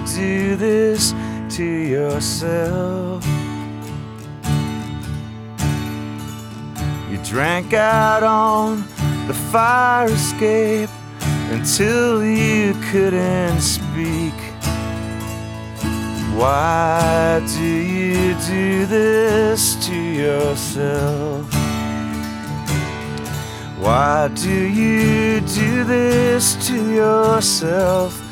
do this to yourself? You drank out on the fire escape until you couldn't speak. Why do you do this to yourself? Why do you do this to yourself?